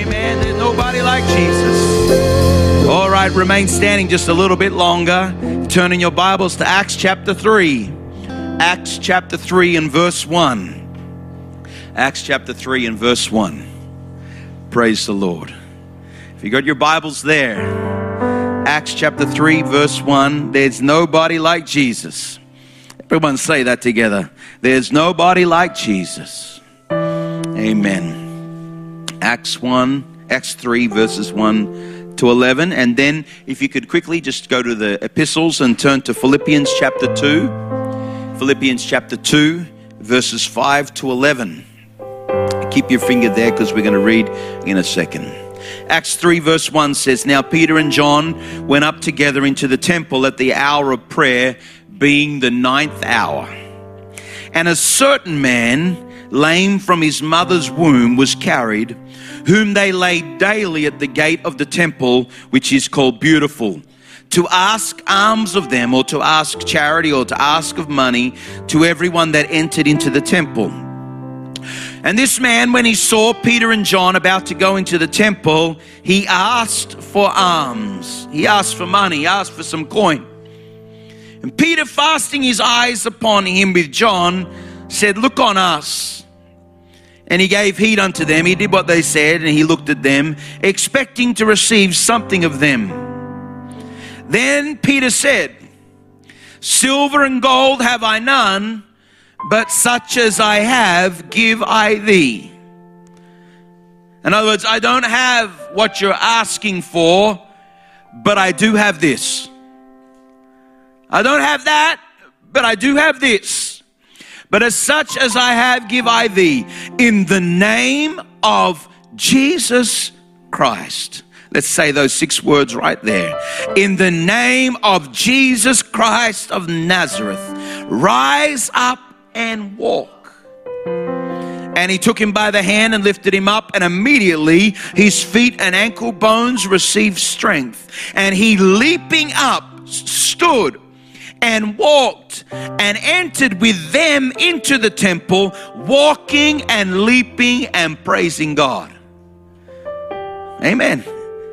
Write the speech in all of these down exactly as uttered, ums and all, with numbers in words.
Amen. There's nobody like Jesus. All right, remain standing just a little bit longer. Turn in your Bibles to Acts chapter three. Acts chapter three and verse one. Acts chapter three and verse one. Praise the Lord. If you got your Bibles there, Acts chapter three verse one. There's nobody like Jesus. Everyone say that together. There's nobody like Jesus. Amen. Acts one, Acts three verses one to eleven. And then if you could quickly just go to the epistles and turn to Philippians chapter two. Philippians chapter two verses five to eleven. Keep your finger there because we're going to read in a second. Acts three verse one says, Now Peter and John went up together into the temple at the hour of prayer, being the ninth hour. And a certain man, lame from his mother's womb, was carried, whom they laid daily at the gate of the temple, which is called Beautiful, to ask alms of them, or to ask charity, or to ask of money to everyone that entered into the temple. And this man, when he saw Peter and John about to go into the temple, he asked for alms. He asked for money. He asked for some coin. And Peter, fasting his eyes upon him with John, said, Look on us. And he gave heed unto them. He did what they said, and he looked at them, expecting to receive something of them. Then Peter said, Silver and gold have I none, but such as I have, give I thee. In other words, I don't have what you're asking for, but I do have this. I don't have that, but I do have this. But as such as I have, give I thee, in the name of Jesus Christ. Let's say those six words right there. In the name of Jesus Christ of Nazareth, rise up and walk. And he took him by the hand and lifted him up, and immediately his feet and ankle bones received strength. And he, leaping up, stood and walked and entered with them into the temple, walking and leaping and praising God. Amen.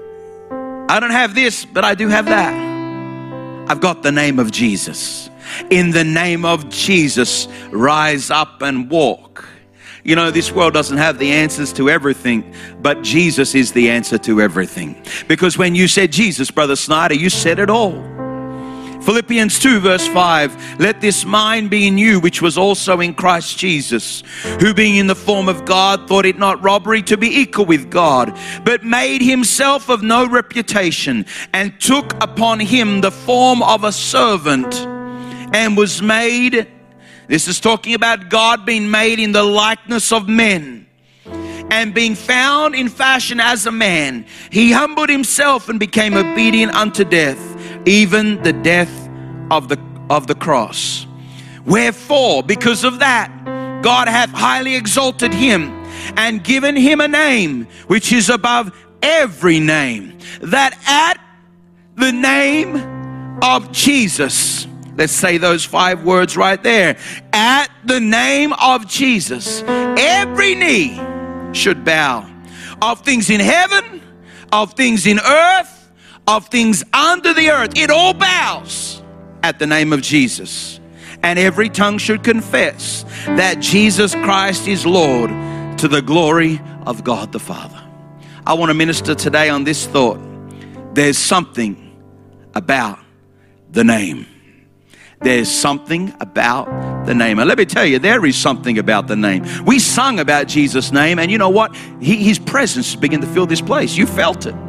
I don't have this, but I do have that. I've got the name of Jesus. In the name of Jesus, rise up and walk. You know, this world doesn't have the answers to everything, but Jesus is the answer to everything. Because when you said Jesus, Brother Snyder, you said it all. Philippians two verse five, Let this mind be in you, which was also in Christ Jesus, who being in the form of God, thought it not robbery to be equal with God, but made himself of no reputation, and took upon him the form of a servant, and was made, this is talking about God being made in the likeness of men. And being found in fashion as a man, he humbled himself and became obedient unto death, even the death of the of the cross. Wherefore, because of that, God hath highly exalted him, and given him a name which is above every name, that at the name of Jesus, let's say those five words right there. At the name of Jesus, every knee should bow, of things in heaven, of things in earth, of things under the earth. It all bows at the name of Jesus. And every tongue should confess that Jesus Christ is Lord, to the glory of God the Father. I want to minister today on this thought. There's something about the name. There's something about the name. And let me tell you, there is something about the name. We sung about Jesus' name, and you know what? He, his presence began to fill this place. You felt it.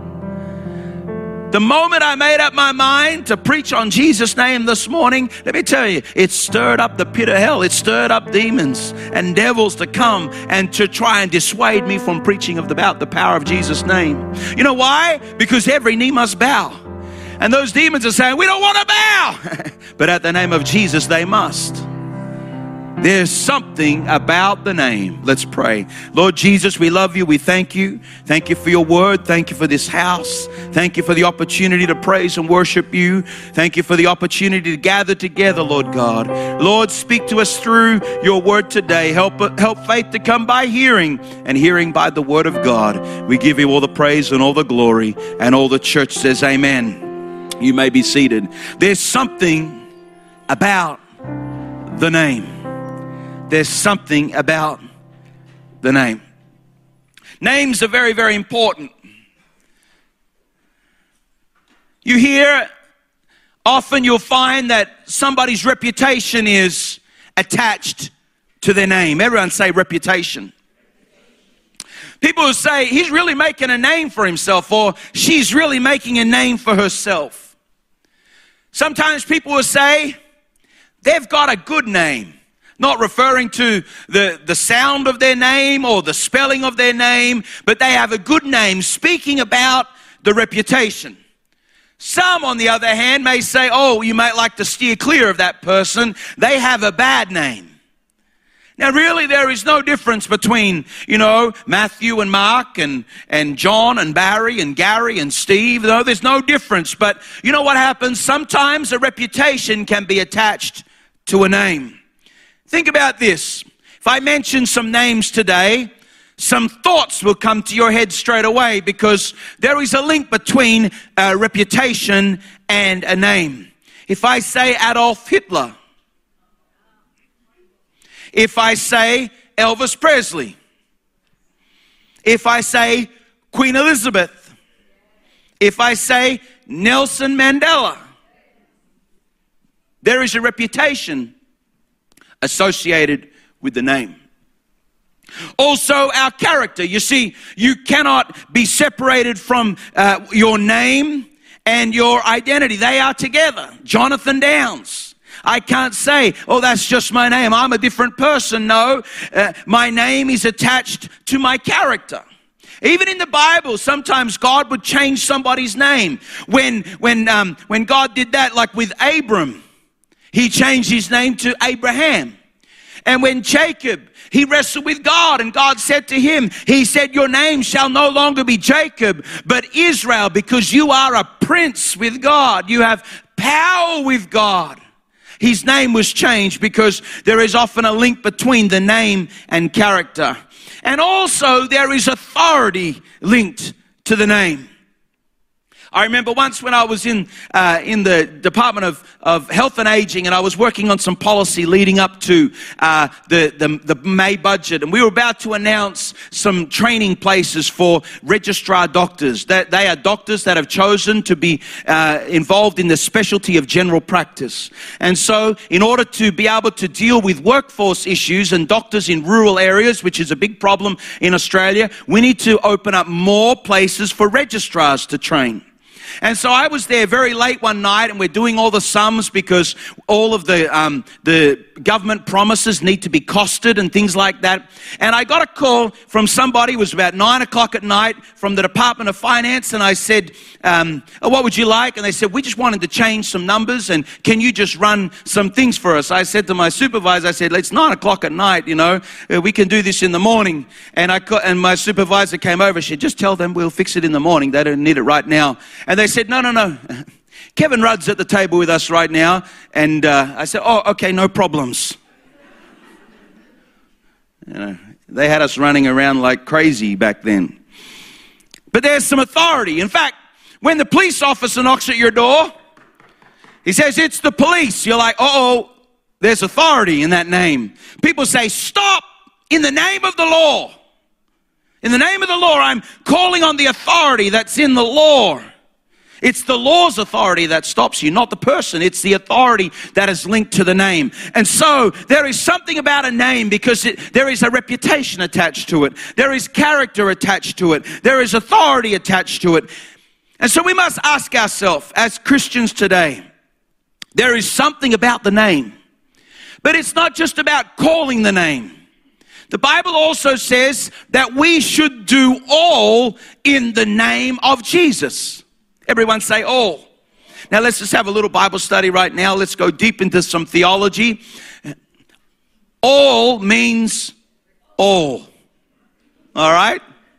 The moment I made up my mind to preach on Jesus' name this morning, let me tell you, it stirred up the pit of hell. It stirred up demons and devils to come and to try and dissuade me from preaching about the power of Jesus' name. You know why? Because every knee must bow. And those demons are saying, we don't want to bow. But at the name of Jesus, they must. There's something about the name. Let's pray. Lord Jesus, we love you. We thank you. Thank you for your word. Thank you for this house. Thank you for the opportunity to praise and worship you. Thank you for the opportunity to gather together, Lord God. Lord, speak to us through your word today. Help, help faith to come by hearing, and hearing by the word of God. We give you all the praise and all the glory, and all the church says amen. You may be seated. There's something about the name. There's something about the name. Names are very, very important. You hear, often you'll find that somebody's reputation is attached to their name. Everyone say reputation. People will say, he's really making a name for himself, or she's really making a name for herself. Sometimes people will say, they've got a good name. Not referring to the, the sound of their name or the spelling of their name, but they have a good name, speaking about the reputation. Some, on the other hand, may say, oh, you might like to steer clear of that person. They have a bad name. Now, really, there is no difference between, you know, Matthew and Mark and, and John and Barry and Gary and Steve. No, there's no difference. But you know what happens? Sometimes a reputation can be attached to a name. Think about this. If I mention some names today, some thoughts will come to your head straight away, because there is a link between a reputation and a name. If I say Adolf Hitler, if I say Elvis Presley, if I say Queen Elizabeth, if I say Nelson Mandela, there is a reputation associated with the name. Also, our character. You see, you cannot be separated from uh, your name and your identity. They are together. Jonathan Downs. I can't say, oh, that's just my name, I'm a different person. No, uh, my name is attached to my character. Even in the Bible, sometimes God would change somebody's name. When, when, um, when God did that, like with Abram, he changed his name to Abraham. And when Jacob, he wrestled with God, and God said to him, he said, your name shall no longer be Jacob, but Israel, because you are a prince with God. You have power with God. His name was changed because there is often a link between the name and character. And also there is authority linked to the name. I remember once when I was in uh, in the Department of, of Health and Aging, and I was working on some policy leading up to uh, the, the, the May budget, and we were about to announce some training places for registrar doctors. That they are doctors that have chosen to be uh, involved in the specialty of general practice. And so in order to be able to deal with workforce issues and doctors in rural areas, which is a big problem in Australia, we need to open up more places for registrars to train. And so I was there very late one night, and we're doing all the sums because all of the um, the government promises need to be costed and things like that. And I got a call from somebody. It was about nine o'clock at night from the Department of Finance, and I said, um, oh, what would you like? And they said, we just wanted to change some numbers, and can you just run some things for us? I said to my supervisor, I said, it's nine o'clock at night, you know, uh, we can do this in the morning. And I and my supervisor came over. She said, just tell them we'll fix it in the morning. They don't need it right now. And they said, no, no, no. Kevin Rudd's at the table with us right now. And uh, I said, oh, okay, no problems. You know, they had us running around like crazy back then. But there's some authority. In fact, when the police officer knocks at your door, he says, it's the police. You're like, uh-oh, there's authority in that name. People say, stop in the name of the law. In the name of the law, I'm calling on the authority that's in the law. It's the law's authority that stops you, not the person. It's the authority that is linked to the name. And so there is something about a name because it, there is a reputation attached to it. There is character attached to it. There is authority attached to it. And so we must ask ourselves as Christians today, there is something about the name. But it's not just about calling the name. The Bible also says that we should do all in the name of Jesus. Everyone say all. Now let's just have a little Bible study right now. Let's go deep into some theology. All means all. All right?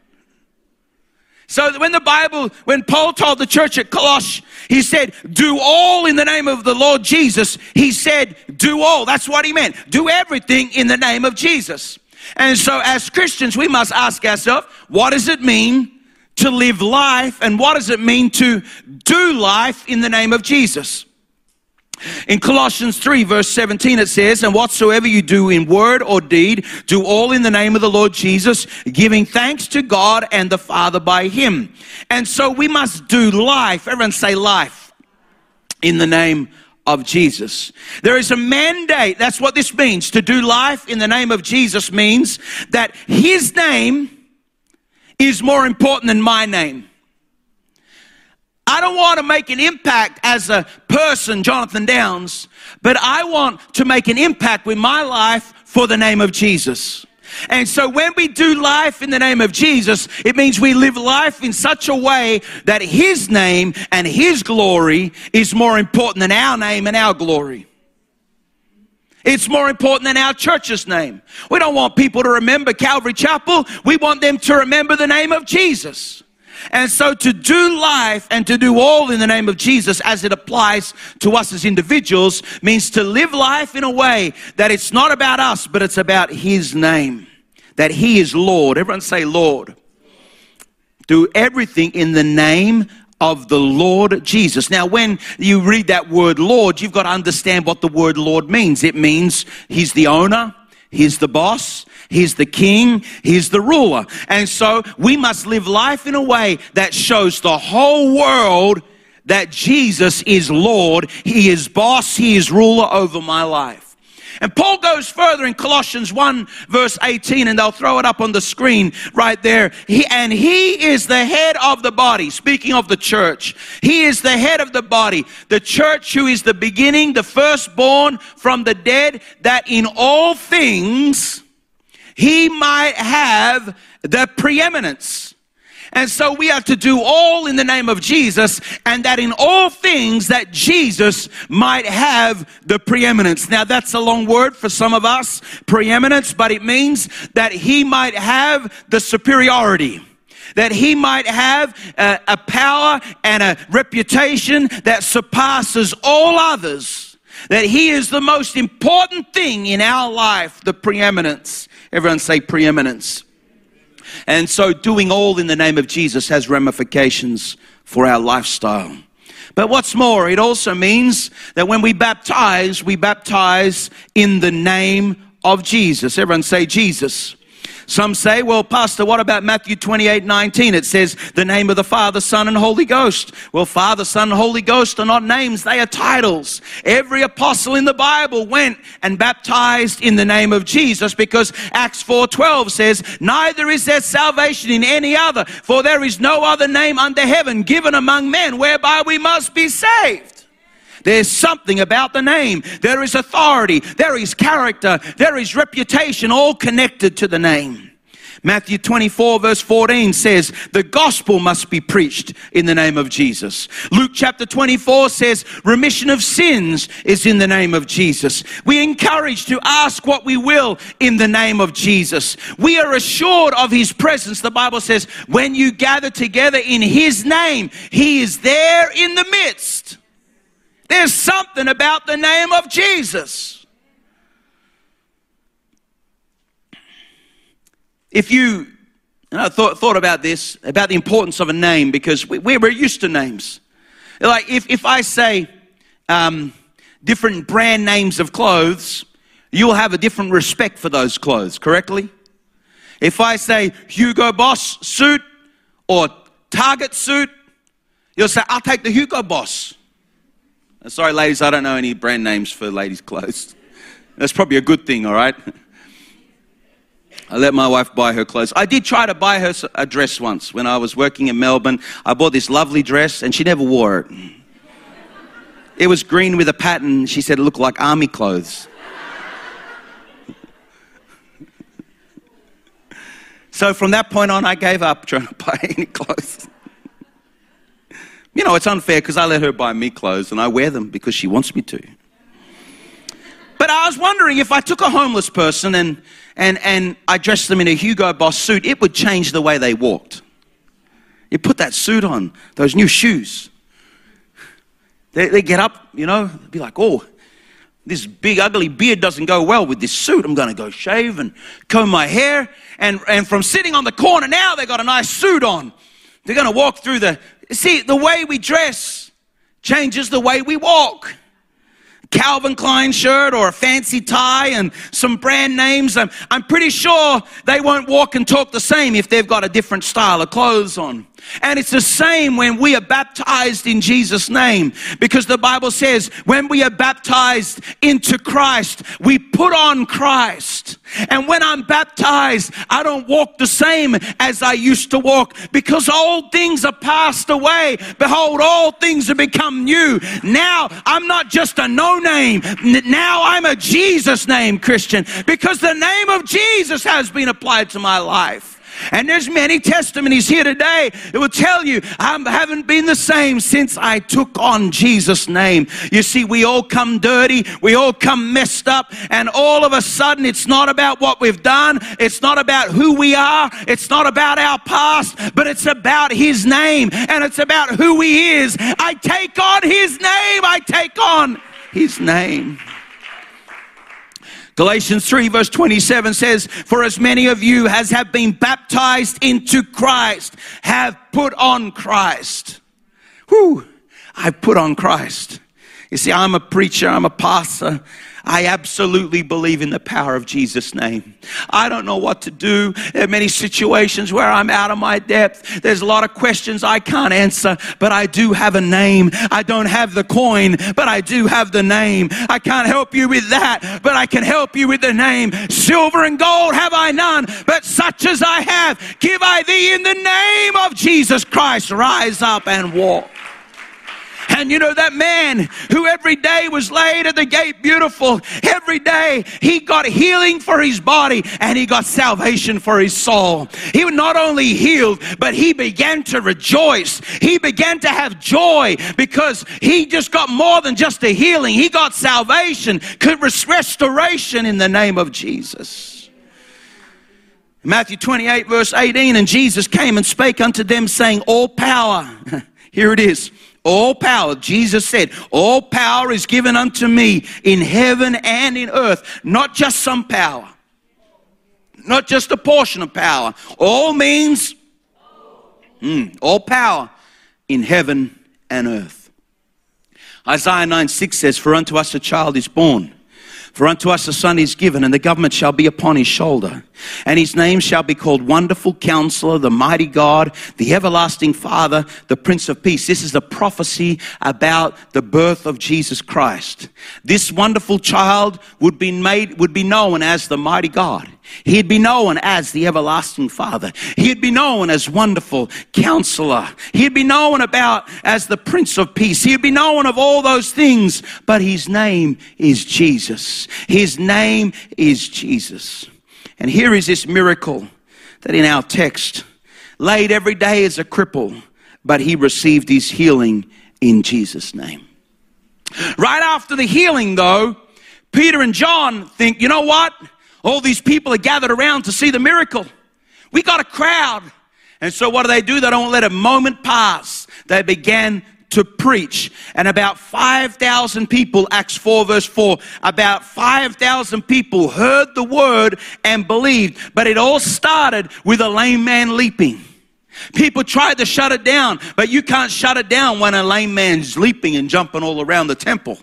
So when the Bible, when Paul told the church at Colossae, he said, do all in the name of the Lord Jesus. He said, do all. That's what he meant. Do everything in the name of Jesus. And so as Christians, we must ask ourselves, what does it mean to live life? And what does it mean to do life in the name of Jesus? In Colossians three verse seventeen it says, and whatsoever you do in word or deed, do all in the name of the Lord Jesus, giving thanks to God and the Father by him. And so we must do life. Everyone say life. In the name of Jesus. There is a mandate. That's what this means. To do life in the name of Jesus means that his name is more important than my name. I don't want to make an impact as a person, Jonathan Downs, but I want to make an impact with my life for the name of Jesus. And so when we do life in the name of Jesus, it means we live life in such a way that his name and his glory is more important than our name and our glory. It's more important than our church's name. We don't want people to remember Calvary Chapel. We want them to remember the name of Jesus. And so to do life and to do all in the name of Jesus as it applies to us as individuals means to live life in a way that it's not about us, but it's about his name. That he is Lord. Everyone say Lord. Do everything in the name of the Lord Jesus. Now, when you read that word Lord, you've got to understand what the word Lord means. It means he's the owner, he's the boss, he's the king, he's the ruler. And so we must live life in a way that shows the whole world that Jesus is Lord. He is boss, he is ruler over my life. And Paul goes further in Colossians one verse eighteen, and they'll throw it up on the screen right there. He, and he is the head of the body. Speaking of the church, he is the head of the body. The church, who is the beginning, the firstborn from the dead, that in all things he might have the preeminence. And so we have to do all in the name of Jesus, and that in all things that Jesus might have the preeminence. Now that's a long word for some of us, preeminence, but it means that he might have the superiority. That he might have a, a power and a reputation that surpasses all others. That he is the most important thing in our life, the preeminence. Everyone say preeminence. And so doing all in the name of Jesus has ramifications for our lifestyle. But what's more, it also means that when we baptize, we baptize in the name of Jesus. Everyone say Jesus. Some say, well, Pastor, what about Matthew twenty-eight nineteen? It says the name of the Father, Son, and Holy Ghost. Well, Father, Son, and Holy Ghost are not names, they are titles. Every apostle in the Bible went and baptized in the name of Jesus, because Acts four twelve says, neither is there salvation in any other, for there is no other name under heaven given among men whereby we must be saved. There's something about the name. There is authority. There is character. There is reputation, all connected to the name. Matthew twenty-four verse fourteen says, the gospel must be preached in the name of Jesus. Luke chapter twenty-four says, remission of sins is in the name of Jesus. We are encouraged to ask what we will in the name of Jesus. We are assured of his presence. The Bible says, when you gather together in his name, he is there in the midst. There's something about the name of Jesus. If you, and I thought, thought about this, about the importance of a name, because we, we're used to names. Like if, if I say um, different brand names of clothes, you'll have a different respect for those clothes, correctly? If I say Hugo Boss suit or Target suit, you'll say, I'll take the Hugo Boss. Sorry, ladies, I don't know any brand names for ladies' clothes. That's probably a good thing, all right? I let my wife buy her clothes. I did try to buy her a dress once when I was working in Melbourne. I bought this lovely dress, and she never wore it. It was green with a pattern. She said it looked like army clothes. So from that point on, I gave up trying to buy any clothes. You know, it's unfair because I let her buy me clothes and I wear them because she wants me to. But But I was wondering if I took a homeless person and, and, and I dressed them in a Hugo Boss suit, it would change the way they walked. You put that suit on, those new shoes. They, they get up, you know, be like, oh, this big ugly beard doesn't go well with this suit. I'm going to go shave and comb my hair. And, and from sitting on the corner now, they got a nice suit on. They're going to walk through the... See, the way we dress changes the way we walk. Calvin Klein shirt or a fancy tie and some brand names. I'm, I'm pretty sure they won't walk and talk the same if they've got a different style of clothes on. And it's the same when we are baptized in Jesus' name, because the Bible says when we are baptized into Christ, we put on Christ. And when I'm baptized, I don't walk the same as I used to walk, because old things are passed away. Behold, all things have become new. Now I'm not just a no-name. Now I'm a Jesus name Christian, because the name of Jesus has been applied to my life. And there's many testimonies here today that will tell you I haven't been the same since I took on Jesus' name. You see, we all come dirty, we all come messed up, and all of a sudden it's not about what we've done, it's not about who we are, it's not about our past, but it's about His name, and it's about who He is. I take on His name, I take on His name. Galatians three verse twenty-seven says, for as many of you as have been baptized into Christ have put on Christ. Whew, I put on Christ. You see, I'm a preacher, I'm a pastor. I absolutely believe in the power of Jesus' name. I don't know what to do. There are many situations where I'm out of my depth. There's a lot of questions I can't answer, but I do have a name. I don't have the coin, but I do have the name. I can't help you with that, but I can help you with the name. Silver and gold have I none, but such as I have, give I thee in the name of Jesus Christ. Rise up and walk. And you know, that man who every day was laid at the gate beautiful, every day he got healing for his body and he got salvation for his soul. He was not only healed, but he began to rejoice. He began to have joy because he just got more than just a healing. He got salvation, restoration in the name of Jesus. Matthew twenty-eight verse eighteen, and Jesus came and spake unto them, saying, all power, here it is, all power, Jesus said, all power is given unto me in heaven and in earth. Not just some power. Not just a portion of power. All means mm, all power in heaven and earth. Isaiah nine six says, for unto us a child is born. For unto us a son is given, and the government shall be upon his shoulder. And his name shall be called Wonderful Counselor, the Mighty God, the Everlasting Father, the Prince of Peace. This is the prophecy about the birth of Jesus Christ. This wonderful child would be made, would be known as the Mighty God. He'd be known as the Everlasting Father. He'd be known as Wonderful Counselor. He'd be known about as the Prince of Peace. He'd be known of all those things, but his name is Jesus. His name is Jesus. And here is this miracle that in our text, laid every day as a cripple, but he received his healing in Jesus' name. Right after the healing, though, Peter and John think, you know what? All these people are gathered around to see the miracle. We got a crowd. And so what do they do? They don't let a moment pass. They began to preach. And about five thousand people, Acts four verse four, about five thousand people heard the word and believed. But it all started with a lame man leaping. People tried to shut it down, but you can't shut it down when a lame man's leaping and jumping all around the temple.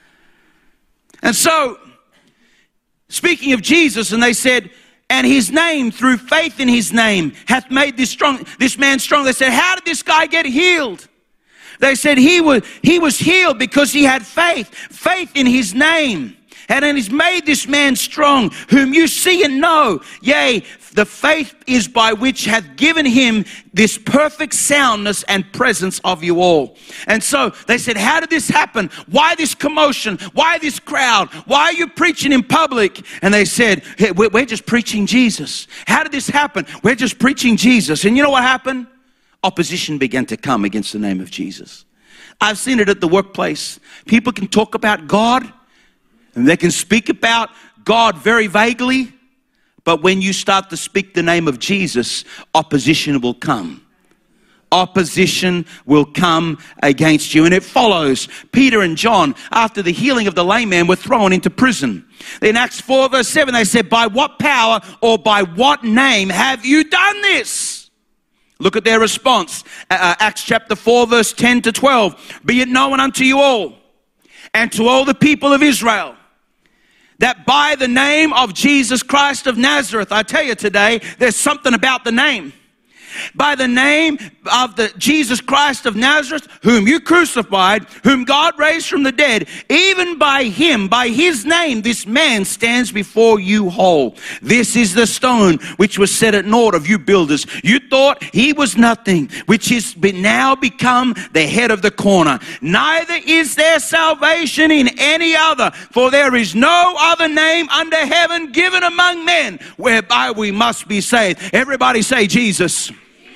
And so, speaking of Jesus, and they said, and his name, through faith in his name, hath made this strong, this man strong. They said, how did this guy get healed? They said he was, he was healed because he had faith, faith in his name. And it has made this man strong, whom you see and know. Yea, the faith is by which hath given him this perfect soundness and presence of you all. And so they said, how did this happen? Why this commotion? Why this crowd? Why are you preaching in public? And they said, hey, we're just preaching Jesus. How did this happen? We're just preaching Jesus. And you know what happened? Opposition began to come against the name of Jesus. I've seen it at the workplace. People can talk about God, And they can speak about God very vaguely, but when you start to speak the name of Jesus, opposition will come. Opposition will come against you. And it follows. Peter and John, after the healing of the lame man, were thrown into prison. In Acts four verse seven, they said, by what power or by what name have you done this? Look at their response. Uh, Acts chapter four verse ten to twelve. Be it known unto you all and to all the people of Israel that by the name of Jesus Christ of Nazareth, I tell you today, there's something about the name. By the name of the Jesus Christ of Nazareth, whom you crucified, whom God raised from the dead, even by him, by his name, this man stands before you whole. This is the stone which was set at naught of you builders. You thought he was nothing, which is now become the head of the corner. Neither is there salvation in any other, for there is no other name under heaven given among men whereby we must be saved. Everybody say Jesus.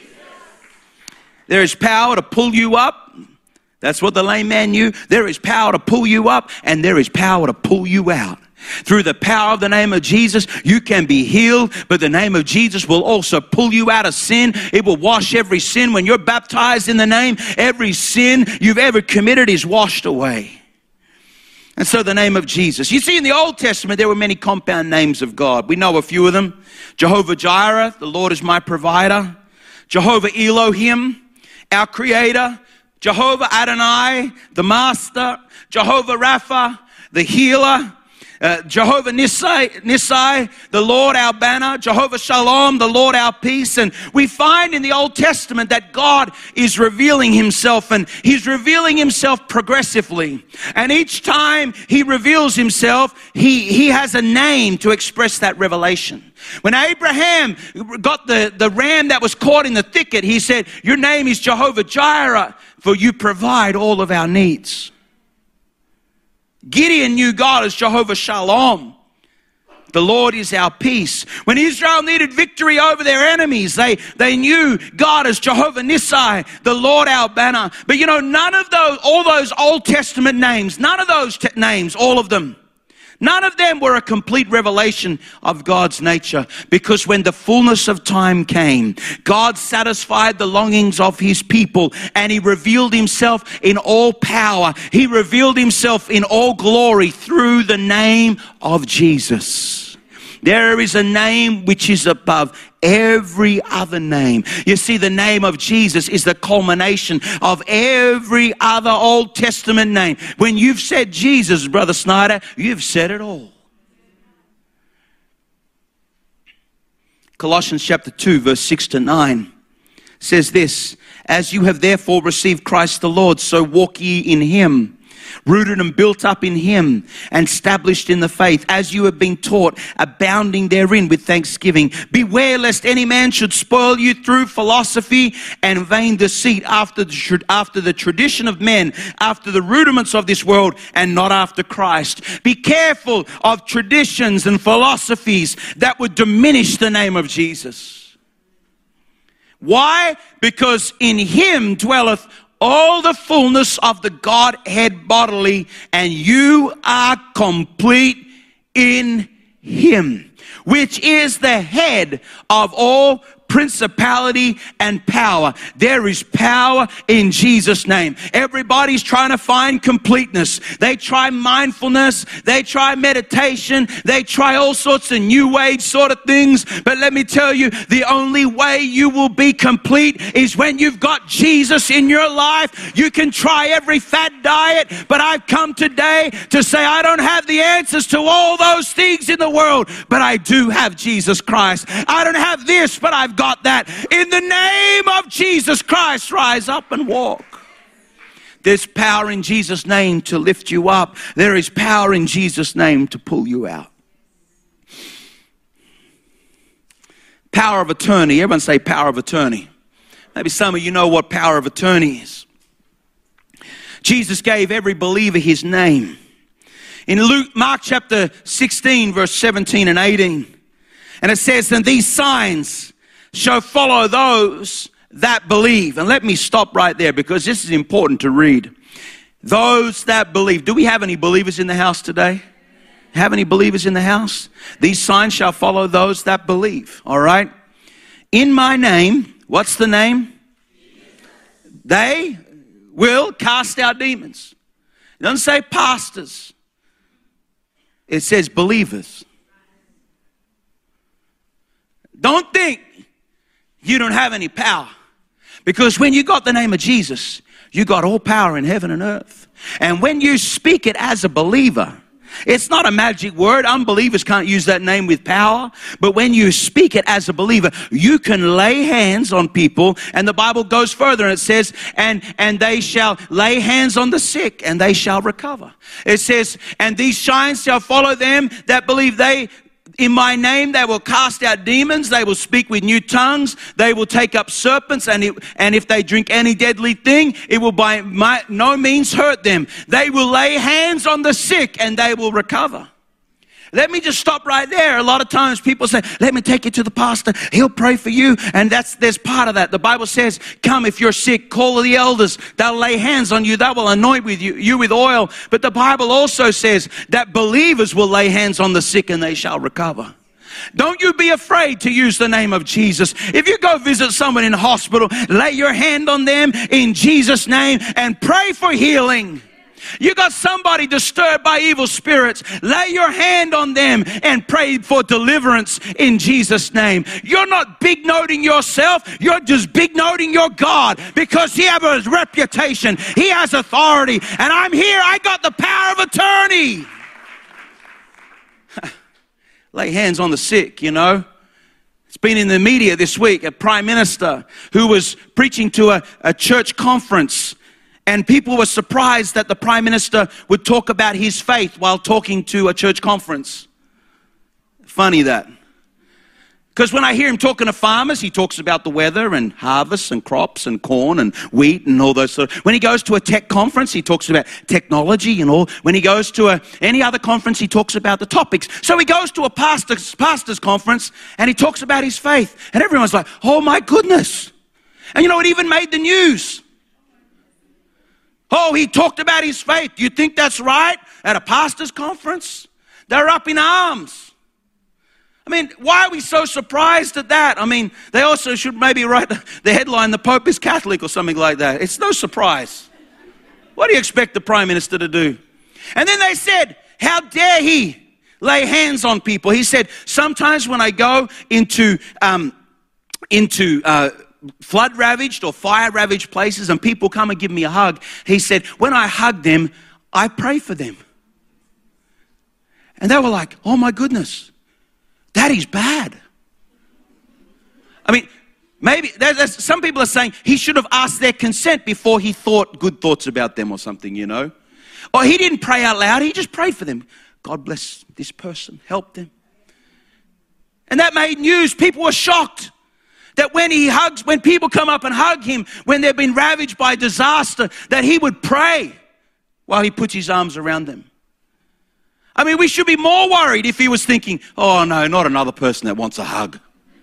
There is power to pull you up. That's what the lame man knew. There is power to pull you up, and there is power to pull you out. Through the power of the name of Jesus, you can be healed, but the name of Jesus will also pull you out of sin. It will wash every sin. When you're baptized in the name, every sin you've ever committed is washed away. And so the name of Jesus. You see, in the Old Testament, there were many compound names of God. We know a few of them. Jehovah Jireh, the Lord is my provider. Jehovah Elohim, our creator. Jehovah Adonai, the master. Jehovah Rapha, the healer. Uh, Jehovah Nissi, Nissi, the Lord our banner. Jehovah Shalom, the Lord our peace. And we find in the Old Testament that God is revealing himself, and he's revealing himself progressively. And each time he reveals himself, he, he has a name to express that revelation. When Abraham got the, the ram that was caught in the thicket, he said, your name is Jehovah Jireh, for you provide all of our needs. Gideon knew God as Jehovah Shalom. The Lord is our peace. When Israel needed victory over their enemies, they, they knew God as Jehovah Nissi, the Lord our banner. But you know, none of those, all those Old Testament names, none of those t- names, all of them, none of them were a complete revelation of God's nature, because when the fullness of time came, God satisfied the longings of his people, and he revealed himself in all power. He revealed himself in all glory through the name of Jesus. There is a name which is above every other name. You see, the name of Jesus is the culmination of every other Old Testament name. When you've said Jesus, Brother Snyder, you've said it all. Colossians chapter two, verse six to nine says this, as you have therefore received Christ the Lord, so walk ye in him, rooted and built up in him, and established in the faith, as you have been taught, abounding therein with thanksgiving. Beware lest any man should spoil you through philosophy and vain deceit, after the, after the tradition of men, after the rudiments of this world, and not after Christ. Be careful of traditions and philosophies that would diminish the name of Jesus. Why? Because in him dwelleth all the fullness of the Godhead bodily, and you are complete in him, which is the head of all principality and power. There is power in Jesus' name. Everybody's trying to find completeness. They try mindfulness. They try meditation. They try all sorts of new age sort of things. But let me tell you, the only way you will be complete is when you've got Jesus in your life. You can try every fad diet, but I've come today to say I don't have the answers to all those things in the world, but I do have Jesus Christ. I don't have this, but I've got that. In the name of Jesus Christ, rise up and walk. There's power in Jesus' name to lift you up. There is power in Jesus' name to pull you out. Power of attorney. Everyone say power of attorney. Maybe some of you know what power of attorney is. Jesus gave every believer his name. In Luke, Mark chapter sixteen, verse seventeen and eighteen. And it says, and these signs shall follow those that believe. And let me stop right there, because this is important to read. Those that believe. Do we have any believers in the house today? Have any believers in the house? These signs shall follow those that believe. All right. In my name, what's the name? They will cast out demons. It doesn't say pastors. It says believers. Don't think you don't have any power. Because when you got the name of Jesus, you got all power in heaven and earth. And when you speak it as a believer, it's not a magic word. Unbelievers can't use that name with power. But when you speak it as a believer, you can lay hands on people. And the Bible goes further and it says, and, and they shall lay hands on the sick and they shall recover. It says, and these signs shall follow them that believe. They In my name, they will cast out demons. They will speak with new tongues. They will take up serpents. And, it, and if they drink any deadly thing, it will by my, no means hurt them. They will lay hands on the sick and they will recover. Let me just stop right there. A lot of times people say, let me take you to the pastor. He'll pray for you. And that's there's part of that. The Bible says, come if you're sick, call the elders. They'll lay hands on you. They will anoint with you, you with oil. But the Bible also says that believers will lay hands on the sick and they shall recover. Don't you be afraid to use the name of Jesus. If you go visit someone in the hospital, lay your hand on them in Jesus' name and pray for healing. You got somebody disturbed by evil spirits, lay your hand on them and pray for deliverance in Jesus' name. You're not big noting yourself, you're just big noting your God, because He has a reputation, He has authority, and I'm here, I got the power of attorney. Lay hands on the sick, you know. It's been in the media this week, a prime minister who was preaching to a, a church conference. And people were surprised that the prime minister would talk about his faith while talking to a church conference. Funny that. Because when I hear him talking to farmers, he talks about the weather and harvests and crops and corn and wheat and all those sort of. When he goes to a tech conference, he talks about technology and all. When he goes to a, any other conference, he talks about the topics. So he goes to a pastor's, pastor's conference and he talks about his faith. And everyone's like, oh my goodness. And you know, it even made the news. Oh, he talked about his faith. Do you think that's right? At a pastor's conference? They're up in arms. I mean, why are we so surprised at that? I mean, they also should maybe write the, the headline, the Pope is Catholic or something like that. It's no surprise. What do you expect the Prime Minister to do? And then they said, how dare he lay hands on people? He said, sometimes when I go into, um, into, uh, flood-ravaged or fire-ravaged places and people come and give me a hug, he said, when I hug them, I pray for them. And they were like, oh my goodness, that is bad. I mean, maybe there's, some people are saying he should have asked their consent before he thought good thoughts about them or something, you know. Or he didn't pray out loud, he just prayed for them. God bless this person, help them. And that made news. People were shocked. That when he hugs, when people come up and hug him, when they've been ravaged by disaster, that he would pray while he puts his arms around them. I mean, we should be more worried if he was thinking, oh no, not another person that wants a hug.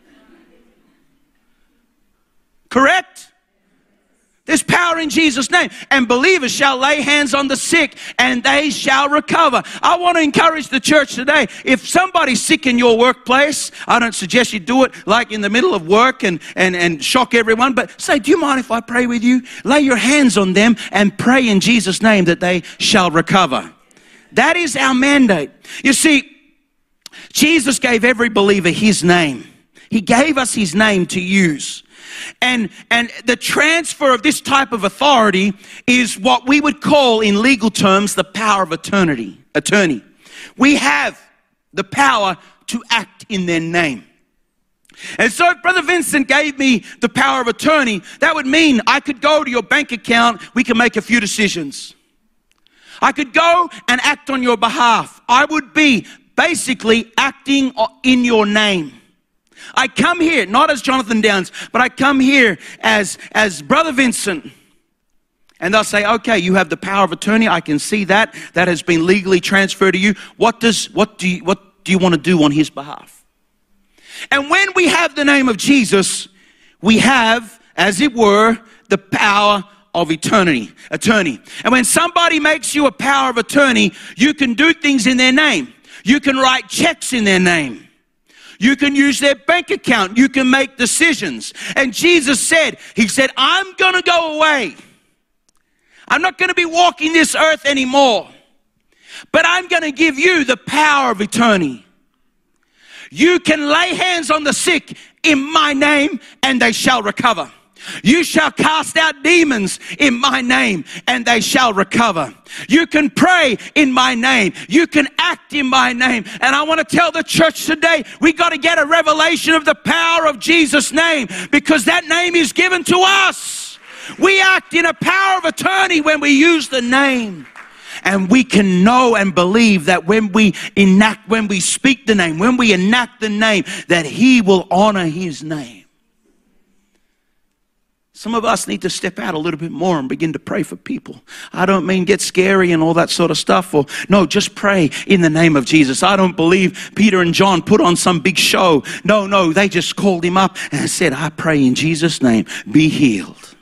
Correct? There's power in Jesus' name. And believers shall lay hands on the sick and they shall recover. I want to encourage the church today. If somebody's sick in your workplace, I don't suggest you do it like in the middle of work and, and, and shock everyone. But say, do you mind if I pray with you? Lay your hands on them and pray in Jesus' name that they shall recover. That is our mandate. You see, Jesus gave every believer His name. He gave us His name to use. And, and the transfer of this type of authority is what we would call in legal terms the power of eternity, attorney. We have the power to act in their name. And so if Brother Vincent gave me the power of attorney, that would mean I could go to your bank account, we can make a few decisions. I could go and act on your behalf. I would be basically acting in your name. I come here, not as Jonathan Downs, but I come here as, as Brother Vincent. And they'll say, okay, you have the power of attorney. I can see that. That has been legally transferred to you. What does, what do you, what do you want to do on his behalf? And when we have the name of Jesus, we have, as it were, the power of eternity, attorney. And when somebody makes you a power of attorney, you can do things in their name. You can write checks in their name. You can use their bank account. You can make decisions. And Jesus said, he said, I'm going to go away. I'm not going to be walking this earth anymore. But I'm going to give you the power of eternity. You can lay hands on the sick in my name and they shall recover. You shall cast out demons in my name and they shall recover. You can pray in my name. You can act in my name. And I want to tell the church today, we got to get a revelation of the power of Jesus' name, because that name is given to us. We act in a power of attorney when we use the name. And we can know and believe that when we enact, when we speak the name, when we enact the name, that he will honor his name. Some of us need to step out a little bit more and begin to pray for people. I don't mean get scary and all that sort of stuff. Or no, just pray in the name of Jesus. I don't believe Peter and John put on some big show. No, no, they just called him up and said, I pray in Jesus' name, be healed.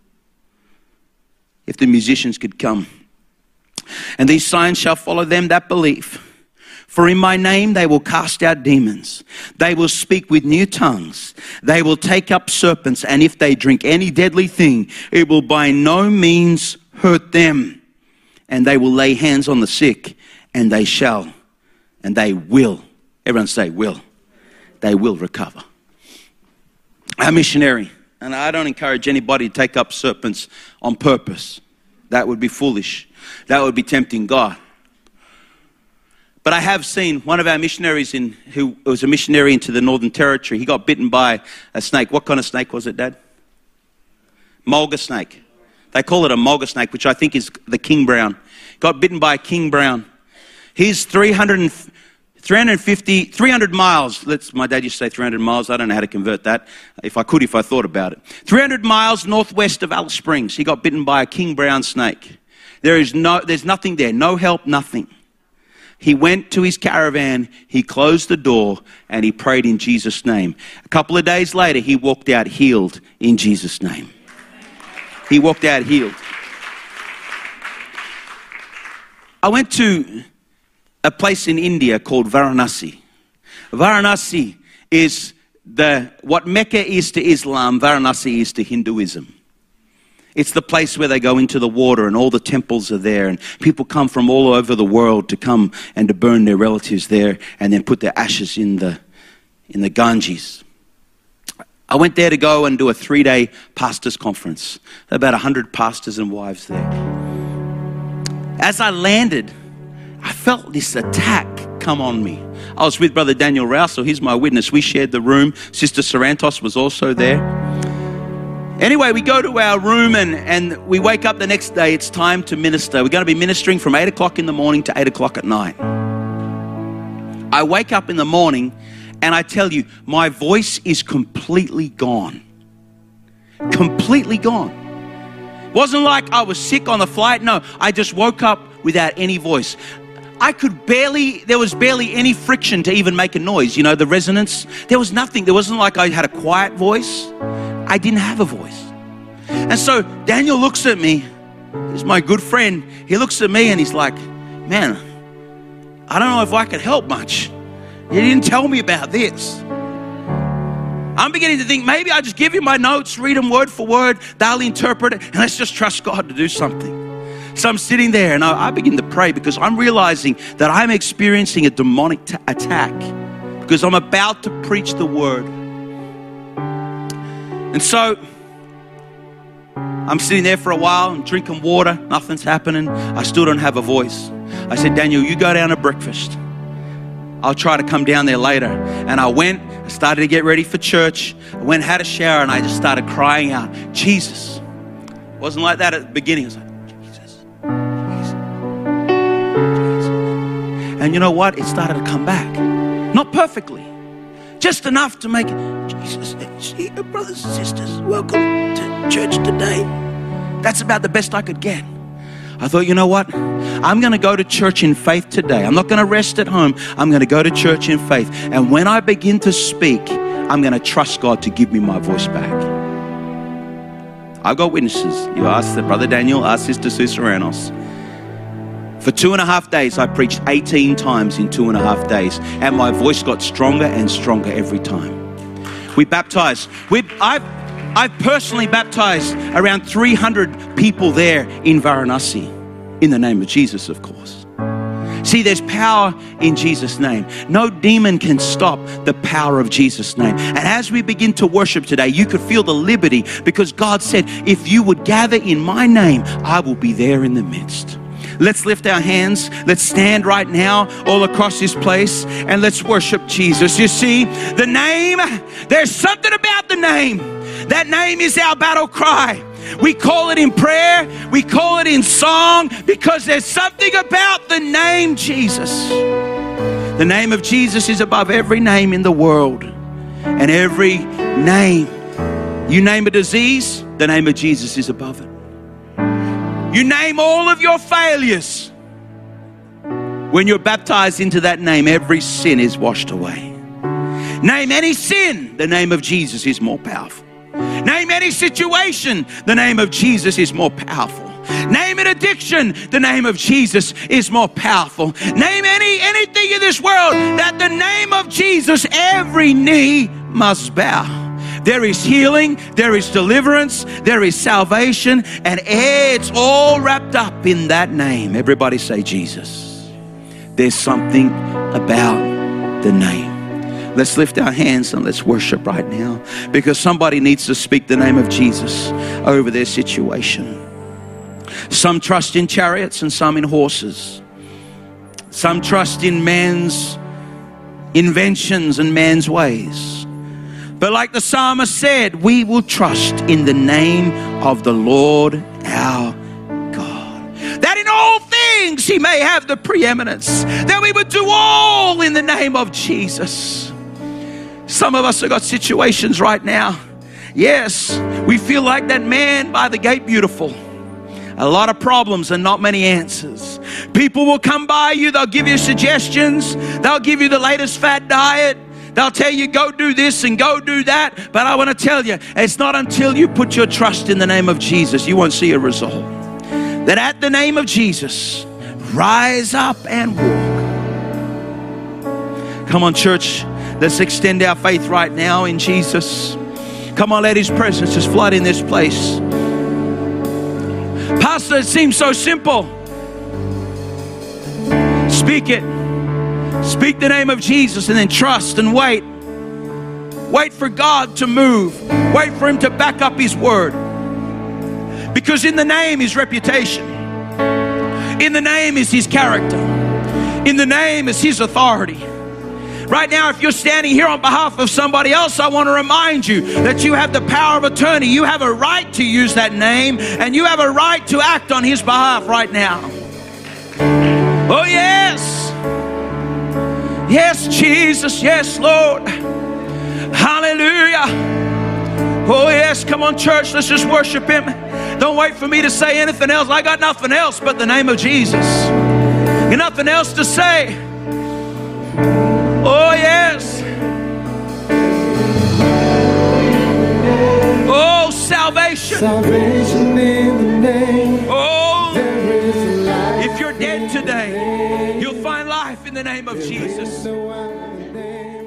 If the musicians could come. And these signs shall follow them that believe. For in my name they will cast out demons. They will speak with new tongues. They will take up serpents. And if they drink any deadly thing, it will by no means hurt them. And they will lay hands on the sick, and they shall, and they will. Everyone say will. They will recover. Our missionary, and I don't encourage anybody to take up serpents on purpose. That would be foolish. That would be tempting God. But I have seen one of our missionaries in, who was a missionary into the Northern Territory. He got bitten by a snake. What kind of snake was it, Dad? Mulga snake. They call it a mulga snake, which I think is the king brown. Got bitten by a king brown. He's three hundred, three hundred fifty, three hundred miles. Let's, my dad used to say three hundred miles. I don't know how to convert that. If I could, if I thought about it. three hundred miles northwest of Alice Springs. He got bitten by a king brown snake. There is no, there's nothing there. No help, nothing. He went to his caravan, he closed the door, and he prayed in Jesus' name. A couple of days later, he walked out healed in Jesus' name. He walked out healed. I went to a place in India called Varanasi. Varanasi is the, what Mecca is to Islam, Varanasi is to Hinduism. It's the place where they go into the water and all the temples are there, and people come from all over the world to come and to burn their relatives there and then put their ashes in the, in the Ganges. I went there to go and do a three-day pastors conference. About a hundred pastors and wives there. As I landed, I felt this attack come on me. I was with Brother Daniel Rouse, so he's my witness. We shared the room. Sister Sarantos was also there. Anyway, we go to our room and, and we wake up the next day. It's time to minister. We're going to be ministering from eight o'clock in the morning to eight o'clock at night. I wake up in the morning and I tell you, my voice is completely gone. Completely gone. Wasn't like I was sick on the flight. No, I just woke up without any voice. I could barely, there was barely any friction to even make a noise. You know, the resonance, there was nothing. There wasn't like I had a quiet voice. I didn't have a voice. And so Daniel looks at me. He's my good friend. He looks at me and he's like, man, I don't know if I could help much. You didn't tell me about this. I'm beginning to think maybe I just give you my notes, read them word for word. They'll interpret it and let's just trust God to do something. So I'm sitting there and I, I begin to pray because I'm realizing that I'm experiencing a demonic t- attack because I'm about to preach the word. And so I'm sitting there for a while and drinking water. Nothing's happening. I still don't have a voice. I said, Daniel, you go down to breakfast. I'll try to come down there later. And I went, I started to get ready for church. I went, had a shower, and I just started crying out, Jesus. It wasn't like that at the beginning. It was like, Jesus, Jesus, Jesus. And you know what? It started to come back. Not perfectly. Just enough to make it, Jesus, see, brothers and sisters, welcome to church today. That's about the best I could get. I thought, you know what? I'm going to go to church in faith today. I'm not going to rest at home. I'm going to go to church in faith. And when I begin to speak, I'm going to trust God to give me my voice back. I've got witnesses. You ask Brother Daniel, ask Sister Sue Seranos. For two and a half days, I preached eighteen times in two and a half days, and my voice got stronger and stronger every time. We baptized. We, I've, I've personally baptized around three hundred people there in Varanasi, in the name of Jesus, of course. See, there's power in Jesus' name. No demon can stop the power of Jesus' name. And as we begin to worship today, you could feel the liberty, because God said, if you would gather in my name, I will be there in the midst. Let's lift our hands. Let's stand right now all across this place and let's worship Jesus. You see, the name, there's something about the name. That name is our battle cry. We call it in prayer. We call it in song, because there's something about the name Jesus. The name of Jesus is above every name in the world. And every name, you name a disease, the name of Jesus is above it. You name all of your failures. When you're baptized into that name, every sin is washed away. Name any sin, the name of Jesus is more powerful. Name any situation, the name of Jesus is more powerful. Name an addiction, the name of Jesus is more powerful. Name any anything in this world that the name of Jesus, every knee must bow. There is healing, there is deliverance, there is salvation, and it's all wrapped up in that name. Everybody say Jesus. There's something about the name. Let's lift our hands and let's worship right now, because somebody needs to speak the name of Jesus over their situation. Some trust in chariots and some in horses. Some trust in man's inventions and man's ways. But like the psalmist said, we will trust in the name of the Lord our God. That in all things he may have the preeminence. That we would do all in the name of Jesus. Some of us have got situations right now. Yes, we feel like that man by the gate beautiful. A lot of problems and not many answers. People will come by you. They'll give you suggestions. They'll give you the latest fad diet. They'll tell you, go do this and go do that. But I want to tell you, it's not until you put your trust in the name of Jesus, you won't see a result. That at the name of Jesus, rise up and walk. Come on, church. Let's extend our faith right now in Jesus. Come on, let his presence just flood in this place. Pastor, it seems so simple. Speak it. Speak the name of Jesus and then trust and wait. Wait for God to move. Wait for him to back up his word. Because in the name is reputation. In the name is his character. In the name is his authority. Right now, if you're standing here on behalf of somebody else, I want to remind you that you have the power of attorney. You have a right to use that name, and you have a right to act on his behalf right now. Oh, yes. Yes, Jesus. Yes, Lord. Hallelujah. Oh, yes. Come on, church. Let's just worship him. Don't wait for me to say anything else. I got nothing else but the name of Jesus. Got nothing else to say. Oh, yes. Oh, salvation. Salvation in the name. Oh, there is life. If you're dead today, you'll find life in the name of Jesus. No other name.